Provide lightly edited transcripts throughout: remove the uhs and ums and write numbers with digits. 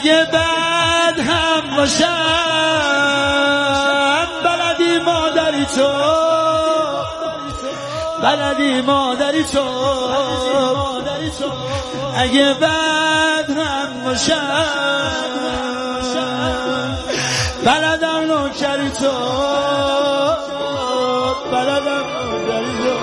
اگه بعد هم باشم بلدی مادری تو، بلدی مادری تو، اگه بعد هم باشم بلدم نوکری تو، بلدم نوکری تو.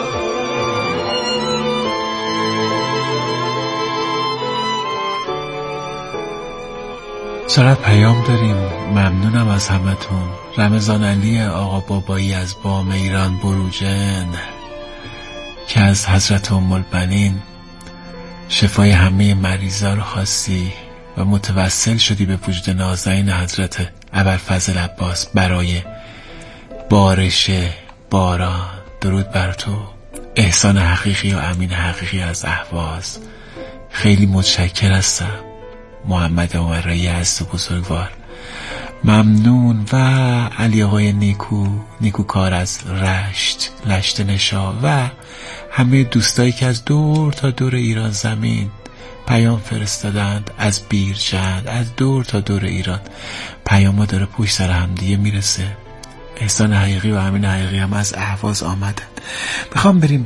چقدر پیام داریم. ممنونم از همتون. رمضان علی آقا بابایی از بام ایران بروجن که از حضرت ام البنین شفای همه مریضا رو خواستی و متوسل شدی به وجود نازنین حضرت ابوالفضل عباس برای بارش باران. درود بر تو. احسان حقیقی و امین حقیقی از اهواز. خیلی متشکر هستم. محمد عمرایی از تو بزرگوار ممنون. و علی آقای نیکو کار از لشت نشا و همه دوستایی که از دور تا دور ایران زمین پیام فرستادند، از بیرجند، از دور تا دور ایران پیام ها داره پشت سر هم دیگه میرسه. احسان حقیقی و امین حقیقی هم از اهواز آمدن. میخوام بریم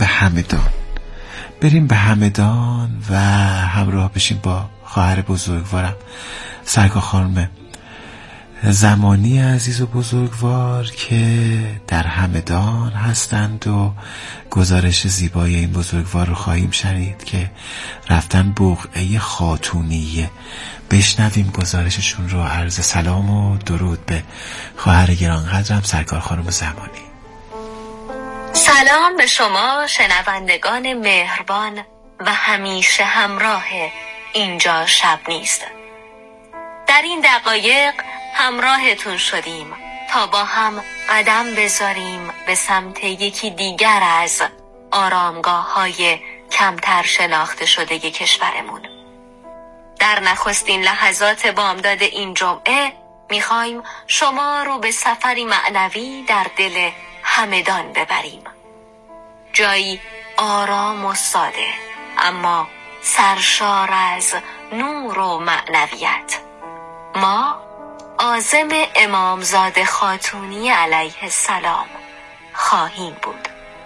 به همدان و همراه بشیم با خواهر بزرگوارم سرکار خانم زمانی عزیز و بزرگوار که در همدان هستند و گزارش زیبای این بزرگوار رو خواهیم شنید که رفتن بقعه خاتونیه. بشنویم گزارششون رو. عرض سلام و درود به خواهر گرانقدرم سرکار خانم زمانی. سلام به شما شنوندگان مهربان و همیشه همراه اینجا شب نیست. در این دقایق همراهتون شدیم تا با هم قدم بذاریم به سمت یکی دیگر از آرامگاه‌های کمتر شناخته شده کشورمون. در نخستین لحظات بامداد این جمعه میخوایم شما رو به سفری معنوی در دل همدان ببریم. جایی آرام و ساده اما سرشار از نور و معنویت. ما عازم امامزاده خاتونی علیه السلام خواهیم بود.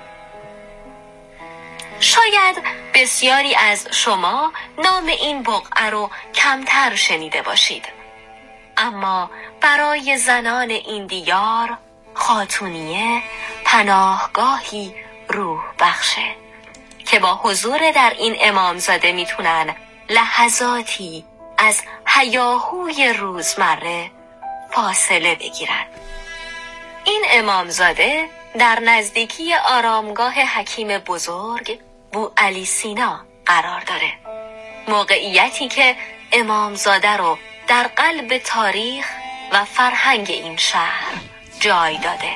شاید بسیاری از شما نام این بقعه رو کمتر شنیده باشید، اما برای زنان این دیار خاتونیه پناهگاهی روح بخشه که با حضور در این امامزاده میتونن لحظاتی از هیاهوی روزمره فاصله بگیرن. این امامزاده در نزدیکی آرامگاه حکیم بزرگ بو علی سینا قرار داره، موقعیتی که امامزاده رو در قلب تاریخ و فرهنگ این شهر جای داده.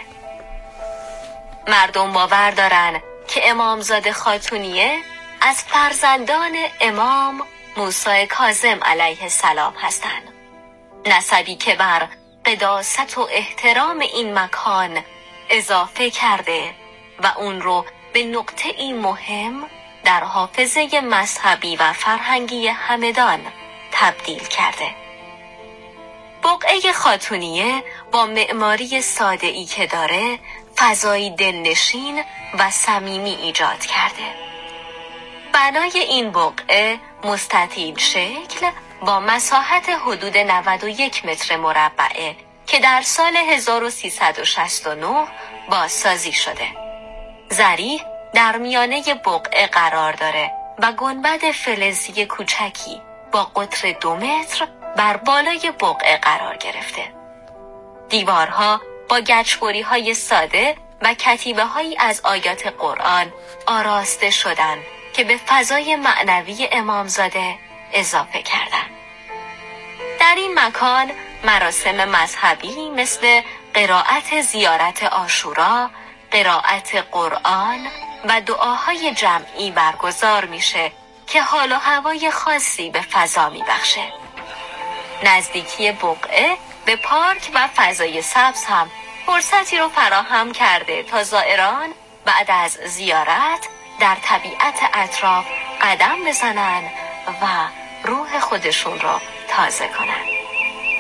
مردم باور دارن که امامزاده خاتونیه از فرزندان امام موسی کاظم علیه السلام هستند، نسبی که بر قداست و احترام این مکان اضافه کرده و اون رو به نقطه‌ای مهم در حافظه مذهبی و فرهنگی همدان تبدیل کرده. بقعه خاتونیه با معماری ساده‌ای که داره فضایی دلنشین و صمیمی ایجاد کرده. بنای این بقعه مستطیل شکل با مساحت حدود 91 متر مربعه که در سال 1369 بازسازی شده. ذریح در میانه بقعه قرار داره و گنبد فلزی کوچکی با قطر 2 متر بر بالای بقعه قرار گرفته. دیوارها با گچبری‌های ساده و کتیبه‌هایی از آیات قرآن آراسته شدن که به فضای معنوی امامزاده اضافه کردند. در این مکان مراسم مذهبی مثل قرائت زیارت عاشورا، قرائت قرآن و دعاهای جمعی برگزار میشه که حال و هوای خاصی به فضا میبخشه. نزدیکی بقعه به پارک و فضای سبز هم فرصتی رو فراهم کرده تا زائران بعد از زیارت در طبیعت اطراف قدم بزنن و روح خودشون رو تازه کنن.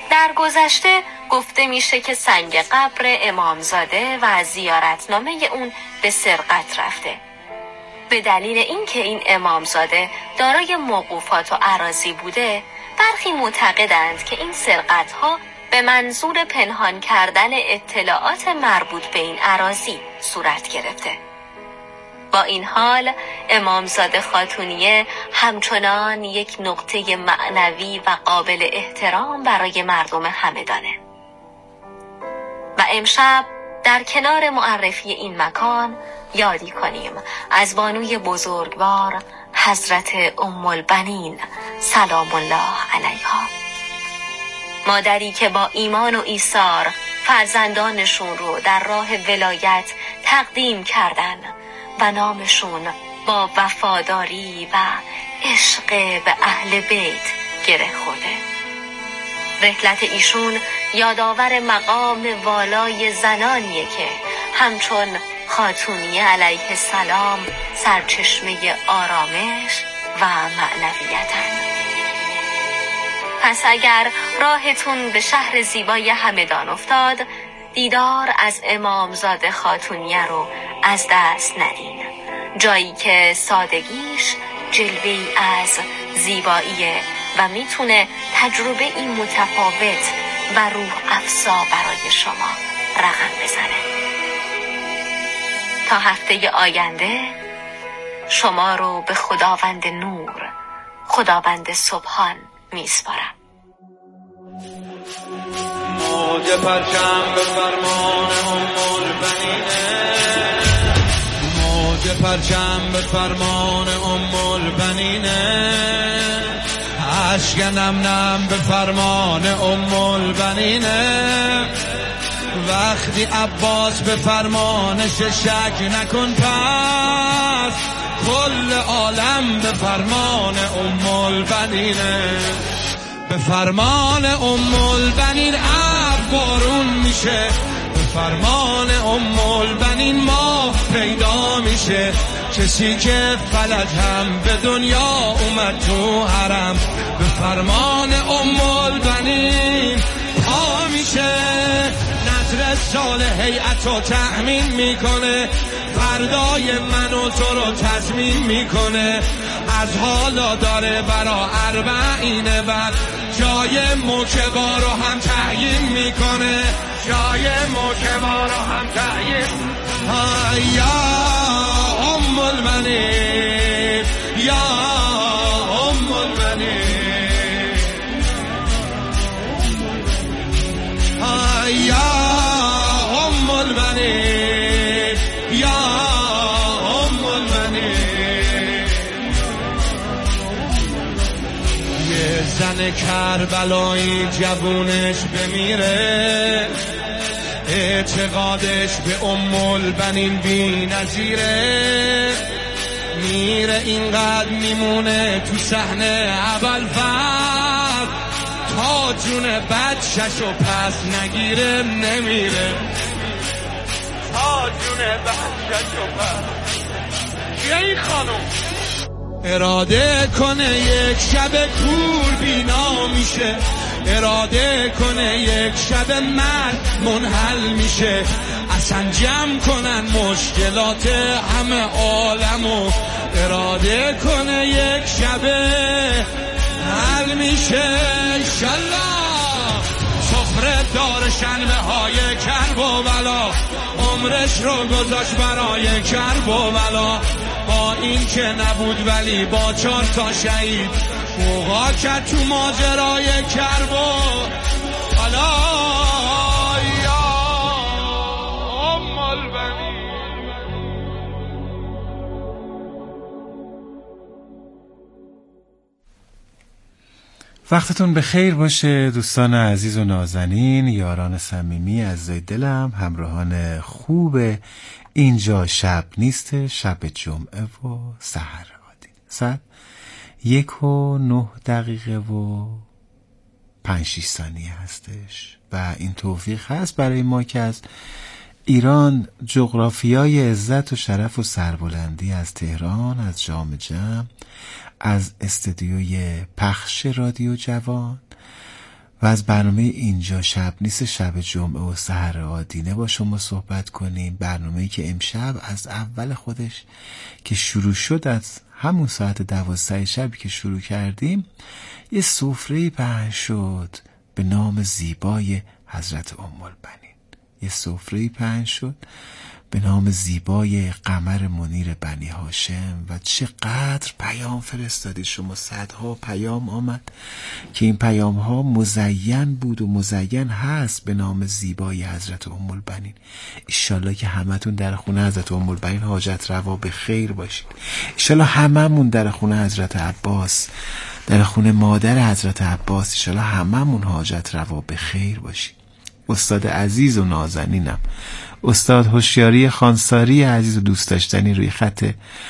در گذشته گفته میشه که سنگ قبر امامزاده و از زیارتنامه اون به سرقت رفته. به دلیل اینکه این امامزاده دارای موقوفات و اراضی بوده، برخی معتقدند که این سرقت‌ها به منظور پنهان کردن اطلاعات مربوط به این اراضی صورت گرفته. با این حال امامزاده خاتونیه همچنان یک نقطه معنوی و قابل احترام برای مردم همدانه. و امشب در کنار معرفی این مکان یادی کنیم از بانوی بزرگوار حضرت ام البنین سلام الله علیها، مادری که با ایمان و ایثار فرزندانشون رو در راه ولایت تقدیم کردن و نامشون با وفاداری و عشق به اهل بیت گره خورده. رحلت ایشون یادآور مقام والای زنانیه که همچون خاتونیه علیه السلام سرچشمه آرامش و معنویتن. پس اگر راهتون به شهر زیبای همدان افتاد، دیدار از امامزاده خاتونیه رو از دست ندین، جایی که سادگیش جلوه‌ای از زیباییه و میتونه تجربه این متفاوت و روح افزا برای شما رقم بزنه. تا هفته آینده شما رو به خداوند نور، خداوند سبحان میسپارم. موج پرچم به فرمان ام البنینه، موج پرچم به فرمان ام البنینه، اشک نم نم به فرمان ام البنینه. وقتی عباس به فرمانش شک نکن، پس کل عالم به فرمان ام البنینه. به فرمان ام البنین ابر بارون میشه، به فرمان ام البنین ماه پیدا میشه. کسی که فلک هم به دنیا اومد تو حرم، به فرمان ام البنین پا میشه. نظر سال هیئت رو تأمین میکنه، فردای من و تو رو تضمین میکنه. از حالا داره برا اربعین بعد جای موکبا رو هم تعیین میکنه، جای موکبا رو هم تعیین. یا ام البنین، یا ام البنین، یا ام البنین، یا ام البنین. یه زن کربلایی جوونش بمیره، اعتقادش به ام البنین بی نظیره. میره اینقدر میمونه تو صحنه اول فرد، تا جون بچه‌شو پس نگیره نمیره، تا جون بچه‌شو پس. کیه این خانم؟ اراده کنه یک شب کور بینا میشه، اراده کنه یک شب مرد منحل میشه. اصلا جمع کنن مشکلات همه عالمو، اراده کنه یک شب حل میشه. انشالله سفره دار شنبه های کرب و بلا، عمرش رو گذاشت برای کرب و بلا. با این که نبود ولی با 4 تا شهید فوقا کرد تو ماجرای کرب و بلا. یا ام البنین. وقتتون به خیر باشه دوستان عزیز و نازنین، یاران صمیمی از دلم، همراهان خوب اینجا شب نیست، شب جمعه و سحر آدین. ساعت 1:09 و 5-6 ثانیه هستش و این توفیق هست برای ما که از ایران، جغرافیای عزت و شرف و سربلندی، از تهران، از جام جم، از استدیوی پخش رادیو جوان و از برنامه اینجا شب نیست، شب جمعه و سحر آدینه با شما صحبت کنیم. برنامه‌ای که امشب از اول خودش که شروع شد، از همون ساعت 12 شبی که شروع کردیم، یه سفره‌ای پهن شد به نام زیبای حضرت ام البنین. یه سفره‌ای پهن شد به نام زیبای قمر منیر بنی هاشم و چقدر پیام فرستادید شما. صدها پیام آمد که این پیام ها مزین بود و مزین هست به نام زیبای حضرت ام البنین. ایشالله که همتون در خونه حضرت ام البنین حاجت روا به خیر باشید. ایشالله هممون در خونه حضرت عباس، در خونه مادر حضرت عباس، ایشالله هممون حاجت روا به خیر باشید. استاد عزیز و نازنینم، استاد هوشیاری خانساری عزیز و دوست داشتنی روی خط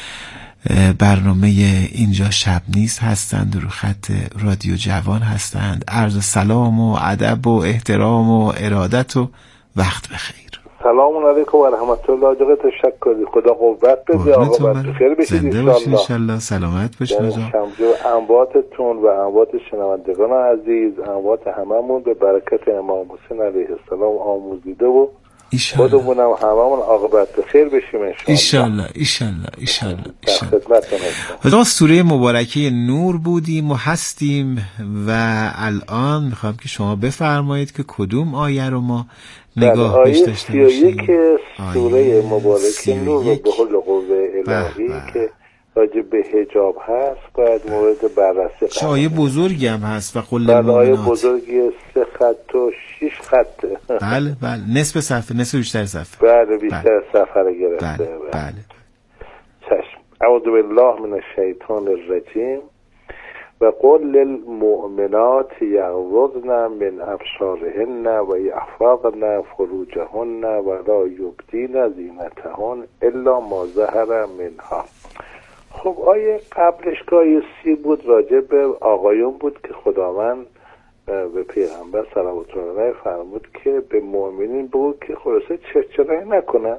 برنامه اینجا شب نیست هستند و روی خط رادیو جوان هستند. عرض سلام و ادب و احترام و ارادت و وقت بخیر. سلام علیکم و رحمت الله. آقا تشکر، خدا قوت بده. آقا بخیر بشید ان شاء الله. سلامت باشید آقا. شمجو امواتتون و اموات شنوندگان عزیز، اموات هممون به برکت امام حسین علیه السلام آموزیده و خودمونم هممون عاقبت بخیر بشیم ان شاء الله. حالا سوره مبارکه نور بودیم و هستیم و الان میخوام که شما بفرمایید که کدوم آیه رو ما نگاه پیش داشته باشیم. آیه 31 سوره مبارکه نور رو به حول قوه الهی که راجع به حجاب هست باید مورد بررسی قرار. آیه بزرگی هم هست و قل للمؤمنات. آیه بزرگی 3 خط و 6 خطه. بله نصف صفحه، نصف بیشتر صفحه. بله بیشتر صفحه رو گرفته. بله. چشم. اعوذ بالله من الشیطان الرجیم و قل للمؤمنات یغضضن من ابصارهن و یحفظن فروجهن و لا یبدین زینتهن الا ما ظهر منها. خب آیه قبلش که آیه 30 بود راجع به آقایون بود که خداوند به پیغمبر صلوات الله علیه فرمود که به مؤمنین بگو که خلاصه چرچرایی نکنن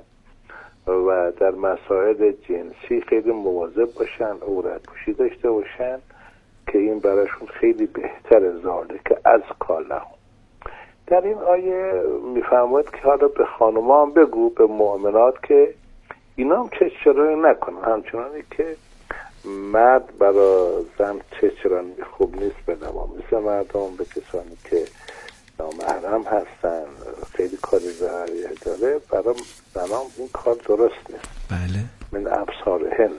و در مسائل جنسی خیلی مواظب باشن، عورت پوشی داشته باشن که این براشون خیلی بهتر ذالک که از کاله. در این آیه میفرماید که حالا به خانوما هم بگو، به مؤمنات، که اینا هم چرچرایی نکنن، همچنانی که مرد برای زن چرچرانی خوب نیست به نما، مثل مردم به کسانی که نامحرم هستن خیلی کاری ضرری داره، برای زنان این کار درست نیست. بله. من ابصارهن.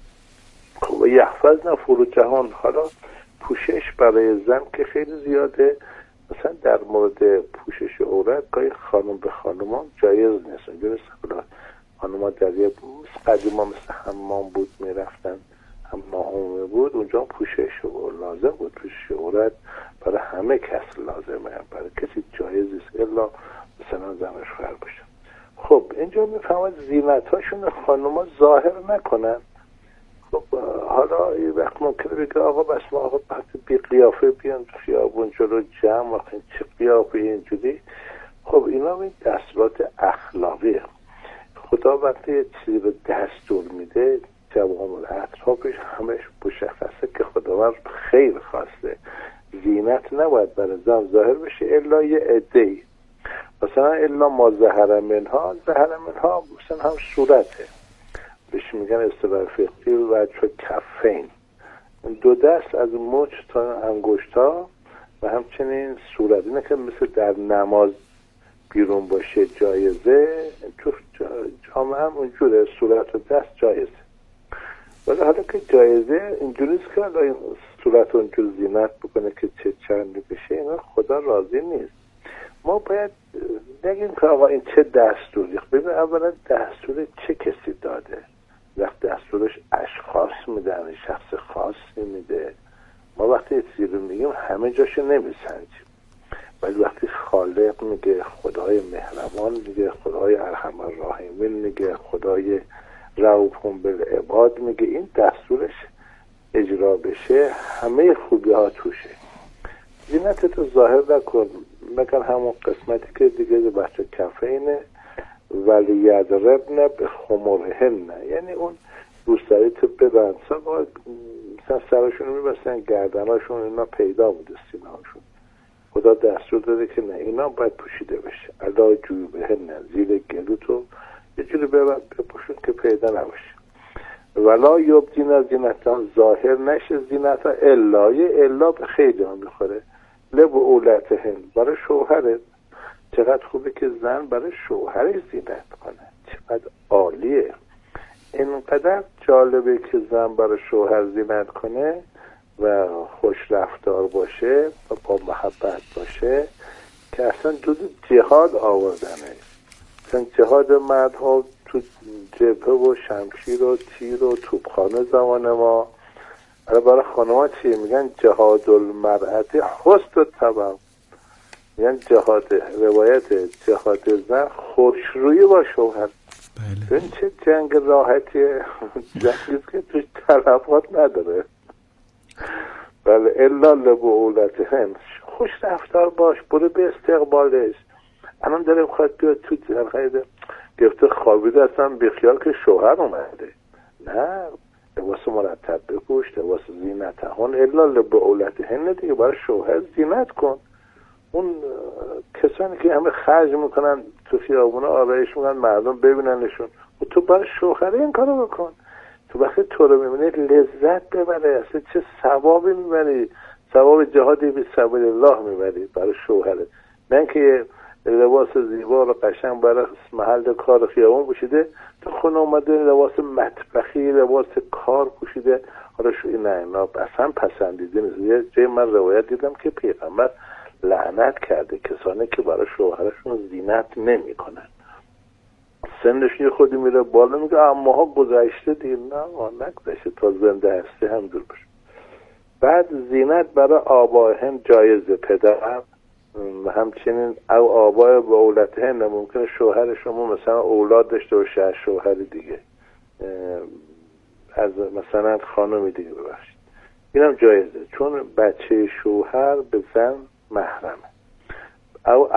خب یحفظن فروجهن. حالا پوشش برای زن که خیلی زیاده، مثلا در مورد پوشش عورت گاهی خانم به خانمان جایز نیست. اونجا خانم‌ها در یه قدیما مثل حمام بود میرفتن، حمام بود، اونجا پوشش لازم بود. پوشش عورت برای همه کس لازمه، برای کسی جایز نیست الا مثلا زنش خر باشه. خب اینجا میفهمد زینت‌هاشون خانم‌ها ظاهر نکنن. خب حالا یه وقت ممکنه بگه آقا بس ما آقا بی قیافه بیان خیابون جلو جمع، آقا چه قیافه اینجوری. خب اینا این دستورات اخلاقیه. خدا وقتی یه چیزی رو دستور میده جوامع اطرافش همش مشخصه که خداوند خیر خواسته. زینت نباید برای زن ظاهر بشه الا یه عده‌ای، مثلا الا ما ظهر منها. ظهر منها مثلا هم صورته، بهش میگن اصطلاح فقهی وجه کفین، دو دست از مچ تا انگشتا و همچنین صورت. اینه که مثل در نماز بیرون باشه جایزه، تو جامعه هم اونجوره، صورت و دست جایزه. ولی حالا که جایزه اینجوریست که حالا این صورت اونجور زینت بکنه که چه چرمی بشه، اینا خدا راضی نیست. ما باید نگیم که آقا این چه دستوری. ببین اولا دستور چه کسی داده. وقتی دستورش اشخاص میدن، شخص خاصی میده، ما وقتی یه چیزی رو میگیم همه جاشو نمیسنجیم. ولی وقتی خالق میگه، خدای مهربان میگه، خدای ارحم الراحمین میگه، خدای رؤوف بالعباد میگه، این دستورش اجرا بشه همه خوبی ها توشه. زینتتو ظاهر نکن مگر همون قسمتی که دیگه بچه کفینه، ولی یضربن بخمرهن، یعنی اون روسریتو ببند. مثلا سرشون رو میبستن، گردناشون اینا پیدا بوده، سینهاشون. خدا دستور داده که نه اینا باید پوشیده بشه. الا جوبهن، زیر گلوتو یه جوری بپوشون که پیدا نباشه. ولا یبدین زینتهن، ظاهر نشه زینتها الا، یه الا به خیلی هم میخوره، لبعولتهن، برای شوهرت. چقدر خوبه که زن برای شوهرش زینت کنه، چقدر عالیه. اینقدر جالبه که زن برای شوهر زینت کنه و خوش رفتار باشه و با محبت باشه که اصلا جز جهاد آوردنه. اصلا جهاد مردها تو جبهه و شمشیر و تیر و توپخانه زمان ما. برای خانم‌ها چیه میگن؟ جهاد المرأة حسن الطبع، میگن جهاد، روایت جهاد زن خوشرویی با شوهر. بله. این چه جنگ راحتیه، جنگیست که توش تلفات نداره. بله الا لبعولتهن، خوش رفتار باش، برو به استقبالش. الان داره بخواد بیاد تو جرقه گفته خوابیده اصلا بیخیال که شوهر اومده. نه، لباس مرتب بپوش، لباس زینتهن الا لبعولتهن دیگه، برای شوهر زینت کن. اون کسانی که همه خرج میکنن تو خیابونه آرایش میکنن مردم ببیننشون، و تو برای شوهر این کارو بکن. تو وقتی تو رو میبینی لذت ببره، اصلا چه ثوابی میبری، ثواب جهادی به سبیل الله میبری برای شوهرت. نه اینکه لباس زیبا و قشنگ برای محل کار خیابون پوشیده، تو خونه اومده لباس مطبخی، لباس کار پوشیده. حالا نه اینا اصلا پسندیده نیست. یه جای من روایت دیدم که پیغمبر لعنت کرده کسانی که برای شوهرشون زینت نمی کنن. سنش یه خودی میره بالا، میگه اما ها گذشته دیگه. نه نگذشته، تا زنده هستی هم دور باشه. بعد زینت برای آبائهن جایزه، پدر همچنین او آبای با اولتهن، ممکنه شوهر شما مثلا اولاد داشته باشه شوهری دیگه، از مثلا خانمی دیگه ببخشید، اینم جایزه، چون بچه شوهر به زن محرمه. او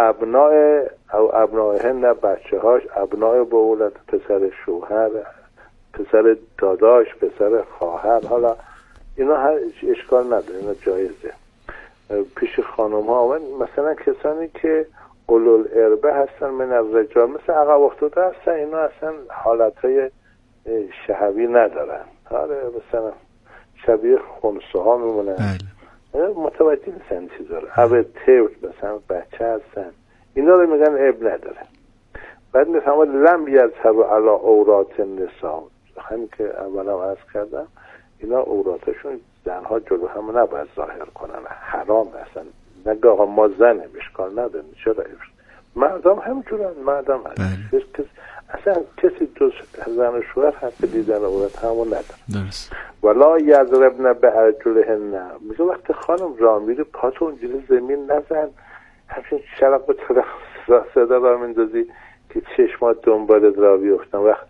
ابنائهن، نه بچه هاش، ابنای با اولاد، پسر شوهر، پسر داداش، پسر خواهر، حالا اینا هر اشکال نداره، اینا جایزه. پیش خانم ها مثلا کسانی که اولو الاربه هستن من الرجال، مثل عقب افتاده هستن، اینا اصلا حالتهای شهوی ندارن. آره مثلا شبیه خمسه ها میمونن. متوجه نیستن چی داره. اوه تیوت مثلا بچه هستن، اینا رو میگن عیب نداره. بعد میفهمد لم یذهب علی عورات النساء، همین که اولم عرض کردم، اینا عوراتشون زنها جلو هم نباید ظاهر کنن، حرام هستن. نگه آقا ما زنیم اشکال نداره، چرا مردم همجورن، مردم هست. اصلا کسی جز زن و شوهر حق دیدن عورت همون نداره. درست. ولا یضربن بارجلهن، میگه وقتی خانم راه میره پاتو اونجوری زمین نزن، همچین شرق و طرق صدا را میندازی که چشمات دنبالت را بیفتن. وقت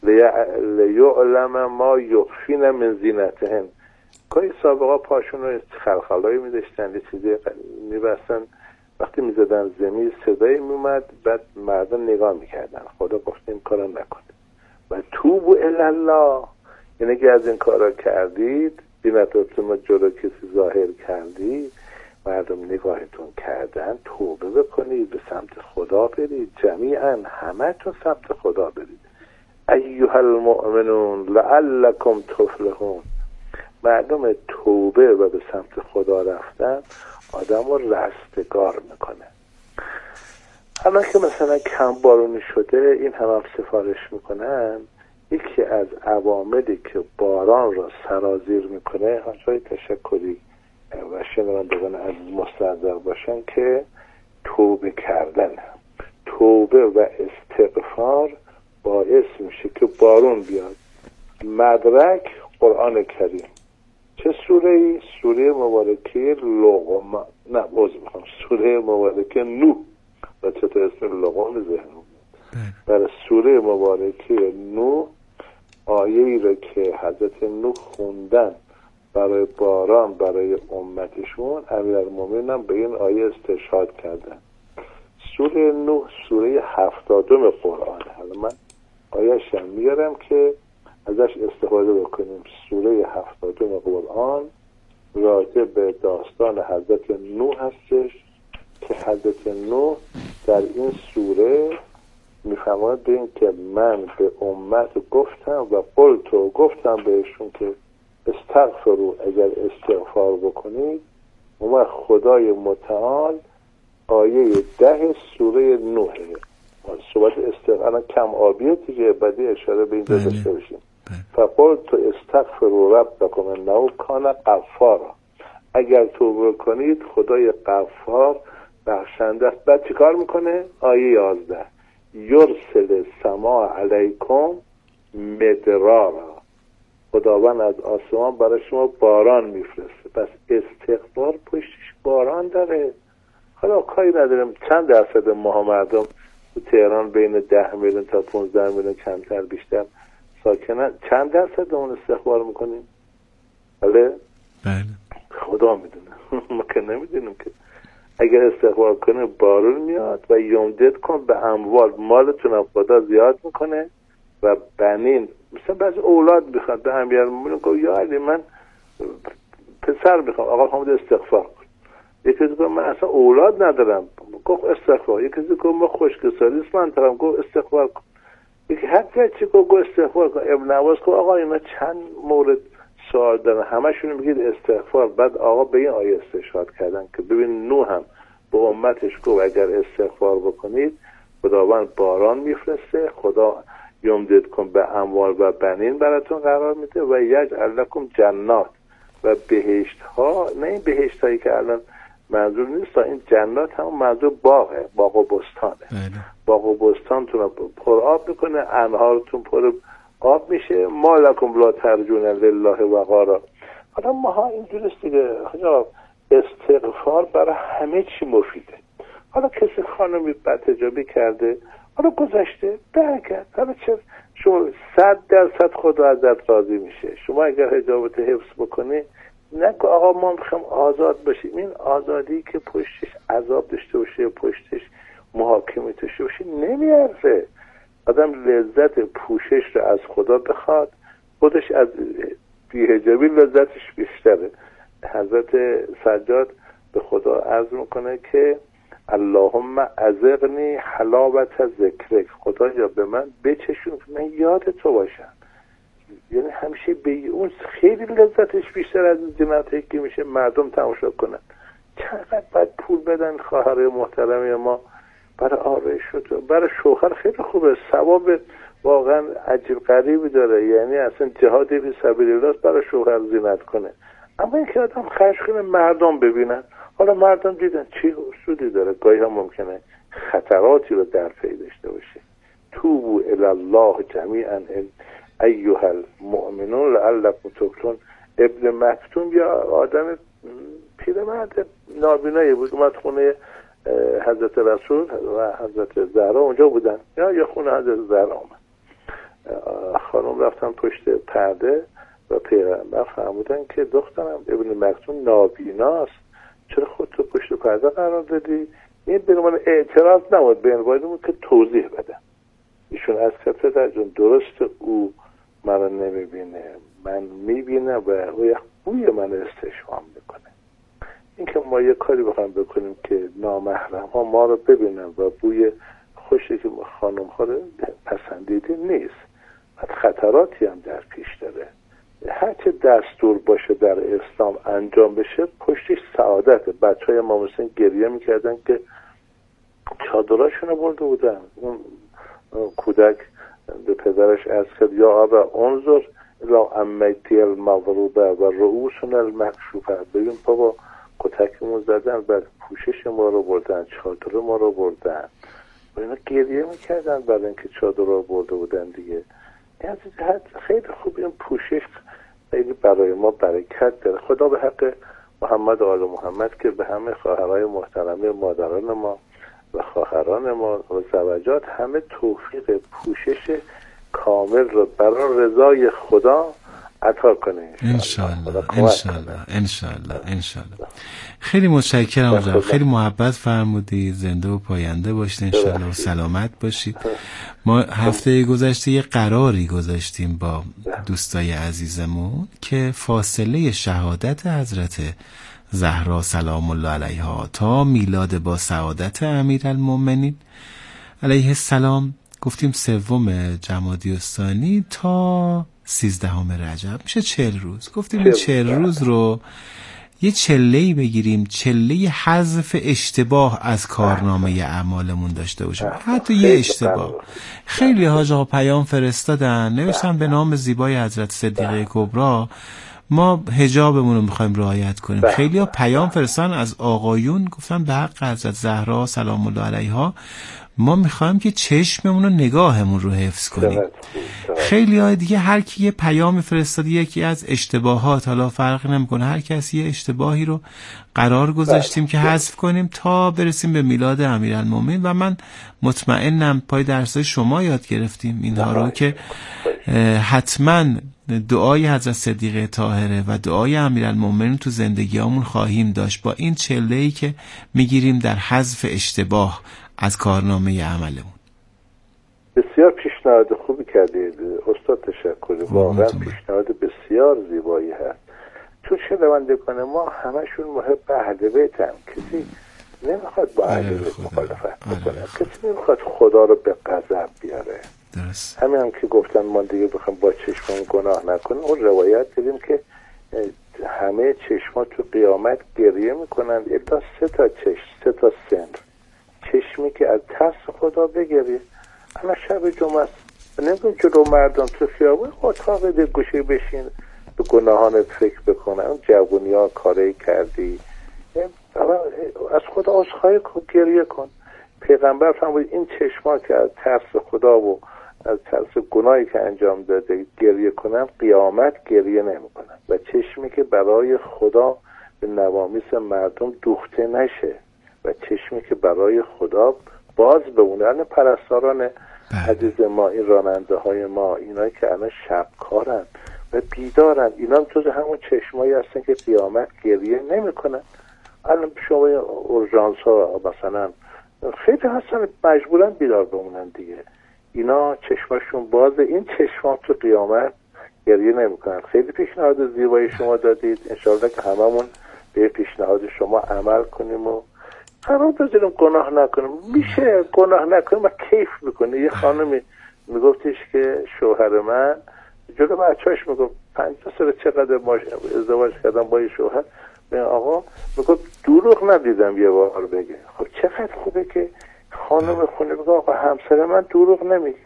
لیعلم ما یخفین من زینتهن، گاهی سابقا پاشون رو خلخلایی میداشتن، یه چیزی میبستن، وقتی میزدن زمین صدایی میومد، بعد مردم نگاه میکردن. خدا گفته این کارا نکنید و توبوا الی الله، یعنی که از این کارا کردید، زینتتون جلو کسی ظاهر کردید، مردم نگاهتون کردن، توبه بکنید، به سمت خدا برید، جمیعا همه تون سمت خدا برید. ایها المؤمنون لعلکم تفلحون. مردم توبه و به سمت خدا رفتن آدم رو رستگار میکنه. اما که مثلا کم بارونی شده، این هم سفارش میکنن یکی از عواملی که باران را سرازیر میکنه، حاجای تشکری و شنوندگان از مستحضر باشن که توبه کردن، توبه و استغفار باعث میشه که بارون بیاد. مدرک قرآن کریم. چه سوره‌ای؟ سوره مبارکه لقمان، نه باز میخوام سوره مبارکه نوح، و چطور اسم لقمان ذهنم. در سوره مبارکه نوح آیه‌ای را که حضرت نوح خوندن برای باران برای امتشون، امیرالمومنین هم به این آیه استشهاد کردن. سوره نوح سوره 70 قرآن. حالا من آیه‌اش هم میارم که ازش استفاده بکنیم. سوره 70 قرآن راجع به داستان حضرت نوح هستش که حضرت نوح در این سوره میفرماید به این که من به امت گفتم و گفتم بهشون که استغفروا، اگر استغفار بکنید. اومد خدای متعال آیه 10 سوره نوحه صحبت استغفار کم آبیه دیگه، بعدی اشاره به این داشته باشیم. فقلت استغفروا ربکم انه کان غفارا، اگر توبه کنید خدای غفار بخشنده است. بعد چیکار میکنه؟ آیه 11 یرسل السماء علیکم مدرارا، خداوند از آسمان برای شما باران میفرسته. پس استغفار پشتش باران داره. حالا کاری نداریم چند درصد ما مردم تو تهران بین 10 میلیون تا 15 میلیون کمتر بیشتر ساکنن، چند درصد اون استغفار میکنیم؟ بله خدا میدونه ما که نمیدونیم که. اگر استغفار کنه بارون میاد و یمدد کن به اموال، مالتون هم خدا زیاد میکنه و بنین. مثلا بعضی اولاد بخواد به امیر المومنین گفت یا علی من پسر میخوام، آقا حامد استغفار کن. یکی دیگه من اصلا اولاد ندارم، گفت استغفار. یکی دیگه گفت من خشکسالی است من دارم، گفت استغفار کن. یکی هر چی گفت استغفار کن. ابن عباس گفت آقا اینا چند مورد سوال دارن، همشون میگید استغفار. بعد آقا به این آیه استشهاد کردن که ببین نوح هم به امتش گفت اگر استغفار بکنید خداوند باران میفرسته، خدا یمدد کن به اموال و بنین براتون قرار میده و یجعل لکم جنات و بهشت ها. نه این بهشت هایی که الان منظور نیست، این جنات هم منظور باغه، باغ و بستانه. باغ و بستانتون رو پر آب میکنه، انهارتون پر آب میشه. ما لکم لا ترجون لله وقارا. حالا ما ها اینجوریست دیگه، استغفار برای همه چی مفیده. حالا کسی خانمی بدحجابی کرده، حالا گذشته برگرد، حالا چه شما 100% خدا ازت راضی میشه. شما اگر حجابت حفظ بکنی، نگو آقا ما میخوام آزاد باشیم. این آزادی که پشتش عذاب داشته باشه، پشتش محاکمه داشته باشه نمیارزه. آدم لذت پوشش رو از خدا بخواد، خودش از بی‌حجابی لذتش بیشتره. حضرت سجاد به خدا عرض میکنه که اللهم اذقنی حلاوت ذکرک، خدایا به من بچشون که من یاد تو باشم. یعنی همیشه به اون خیلی لذتش بیشتر از جنتی که میشه مردم تماشا کنن. چقدر باید پول بدن خواهرای محترم ما برای آرایش و برای شوهر. خیلی خوبه، ثواب واقعا عجیب غریبی داره. یعنی اصلا جهادی فی سبیل الله برای شوهر زینت کنه. اما اینکه آدم خرج کنه مردم ببینن، حالا مردم دیدن چی سودی داره؟ گاهی هم ممکنه خطراتی رو در پی داشته باشه. توبوا الی الله جمیعا ایها المؤمنون لعلکم تفلحون. ابن مکتوم یا آدم پیرمرد نابینایی بود، اومد خونه حضرت رسول و حضرت زهرا اونجا بودن، یا خونه حضرت زهرا اومد. خانم رفتن پشت پرده و پیغمبر فرمودن که دخترم ابن مکتوم نابیناست، چرا خودتو پشت پرده قرار دادی؟ این به عنوان اعتراض نبود، به عنوان بود که توضیح بدم. ایشون از پدر جون درست او منو نمیبینه، من میبینم و او یک بوی من استشمام میکنه. اینکه ما یه کاری بخوایم بکنیم که نامحرم ها ما رو ببینن و بوی خوشی که خانم ها رو پسندیده نیست، بعد خطراتی هم در پیش داره. هرچه دستور باشه در اسلام انجام بشه پشتش سعادته. بچه های ما مثلا گریه میکردن که چادراشون رو برده بودن. اون کودک به پدرش عرض کرد یا آبا انظر الی امیتی المضروبه و رؤوسون المکشوفه. ببین بابا کتکمون زدن، بعد پوشش ما رو بردن، چادر ما رو بردن. و اینا گریه میکردن برای اینکه چادر رو برده بودن دیگه. از جهت خیلی خوب این پوشش خیلی برای ما برکت داره. خدا به حق محمد و آل محمد که به همه خواهرای محترم مادران ما و خواهران ما و زوجات همه توفیق پوشش کامل رو برای رضای خدا عطا کنه انشالله. خیلی متشکرم آقا، خیلی محبت فرمودید. زنده و پاینده باشید انشالله و سلامت باشید. ما هفته گذشته یه قراری گذاشتیم با دوستای عزیزمون که فاصله شهادت حضرت زهرا سلام الله علیها تا میلاد با سعادت امیرالمومنین علیه السلام، گفتیم 3 جمادی الثانی تا 13 رجب میشه 40 روز. گفتیم این 40 روز رو یه چله‌ای بگیریم، چله حذف اشتباه از کارنامه اعمالمون داشته باشیم. حتی یه اشتباه. خیلی حاج آقا پیام فرستادن، نوشتن به نام زیبای حضرت صدیقه کبرا ما حجابمون رو میخوایم رعایت کنیم. خیلی ها پیام فرستادن از آقایون، گفتن به حق حضرت زهرا سلام الله علیها ما میخوایم که چشممون و نگاهمون رو حفظ کنیم. خیلی های دیگه هر کی یه پیام فرستادی، یکی از اشتباهات، حالا فرق نمیکنه، هر کسی یه اشتباهی رو قرار گذاشتیم که حذف کنیم تا برسیم به میلاد امیرالمومنین. و من مطمئنم پای درسای شما یاد گرفتیم اینها رو که حتما دعای حضرت صدیقه طاهره و دعای امیرالمومنین تو زندگیامون خواهیم داشت با این چله‌ای که میگیریم در حذف اشتباه از کارنامه عملمون. بسیار پیشنهاد خوبی کردید استاد، تشکر. واقعا پیشنهاد بسیار زیبایی هست، چون شنوندگان ما همشون محب اهل بیتن، کسی نمیخواد با اهل بیت مخالفت بکنه، کسی نمیخواد خدا رو به غضب بیاره. درست. همین هم که گفتن ما دیگه بخوام با چشممون گناه نکنیم. اون روایت دیدیم که همه چشما تو قیامت گریه میکنن الا 3 تا سن. چشمی که از ترس خدا بگریه. الان شب جمعه است، نمیدونم جلو مردم تو خیابون اتاق ده گوشه بشین به گناهانت فکر بکنن، اون جوونی ها کاری کردی، از خدا عذرخواهی کن، گریه کن. پیغمبر فرمود این چشما که از ترس خدا و از ترس گناهی که انجام داده گریه کنن، قیامت گریه نمیکنن. و چشمی که برای خدا به نوامیس مردم دوخته نشه و چشمی که برای خدا باز بمونه. پرستاران عزیز ما، این راننده های ما، اینایی که الان شبکارن و بیدارن، اینا هم جز همون چشمایی هستن که قیامت گریه نمیکنن. الان شما اورژانس ها مثلا خیلی هستن مجبورن بیدار بمونن دیگه، اینا چشمشون بازه، این چشما تو قیامت گریه نمیکنن. خیلی پیشنهاد زیبایی شما دادید، انشاءالله که هممون به پیشنهاد شما عمل کنیم و قرار بذاریم گناه نکنیم. میشه گناه نکنیم و کیف میکنه. یه خانمی میگفتش که شوهر من جلو بچه‌اش میگفت 50 سال چقدر ازدواج کردم با یه شوهر، به آقا میگفت دروغ ندیدم یه بار بگه. خب چقدر خوبه که خانم خونه بگه آقا همسر من دروغ نمیگه.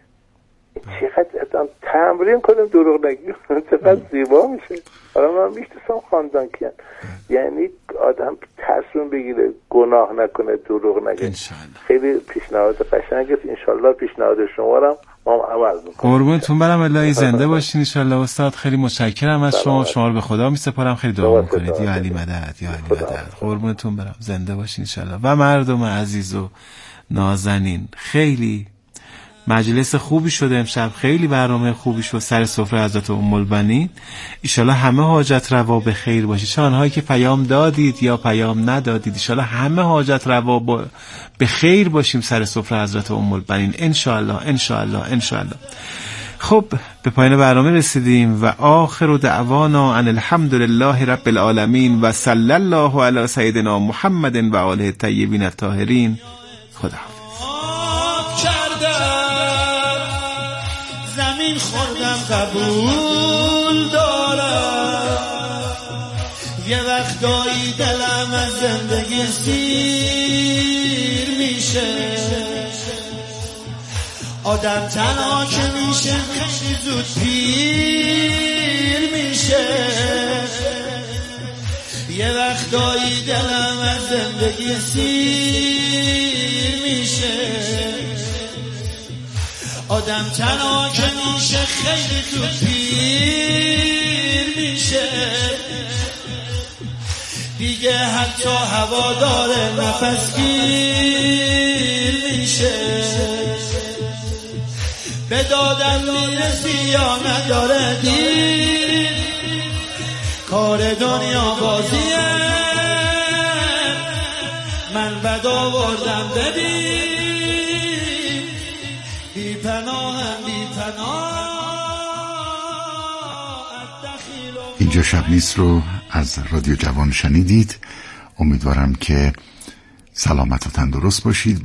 چقدر تمرین کنیم دروغ نگیم، چقدر زیبا میشه. حالا من میشناسم خاندان کیان، یعنی آدم تصمیم بگیره گناه نکنه، دروغ نگه. خیلی پیشنهاد قشنگه. انشالله پیشنهاد شما رو ما عمل میکنیم. قربونتون برم، الهی زنده باشین انشالله استاد. خیلی متشکرم از شما رو به خدا میسپارم. خیلی دعا میکنید. یا علی مدد، یا علی مدد. قربونتون برم، زنده باشین انشالله. و مردم عزیز و نازنین، خیلی مجلس خوبی شده امشب، خیلی برنامه خوبی شد سر سفره حضرت ام البنین. ایشالا همه حاجت روا به خیر باشید، چه آنهایی که پیام دادید یا پیام ندادید، ایشالا همه حاجت روا به خیر باشیم سر سفره حضرت ام البنین انشاءالله انشاءالله انشاءالله. خب به پایان برنامه رسیدیم و آخر دعوانا ان الحمد لله رب العالمین و صلی الله علی سیدنا محمد و آله الطیبین الطاهرین. خدا زمین خوردم قبول دارم، یه وقتایی دلم از زندگی سیر میشه، آدم تنها که میشه خیلی زود پیر میشه، یه وقتایی دلم از زندگی سیر میشه، آدم تنها که میشه خیلی زود پیر میشه، دیگه حتی هوادار نفسگیر میشه، به دادم میرسی یا نداره دیر، کار دنیا بازیه، من بد آوردم ببین، بی پناهم بی پناه. اینجا شب نیست رو از رادیو جوان شنیدید. امیدوارم که سلامت و تندرست باشید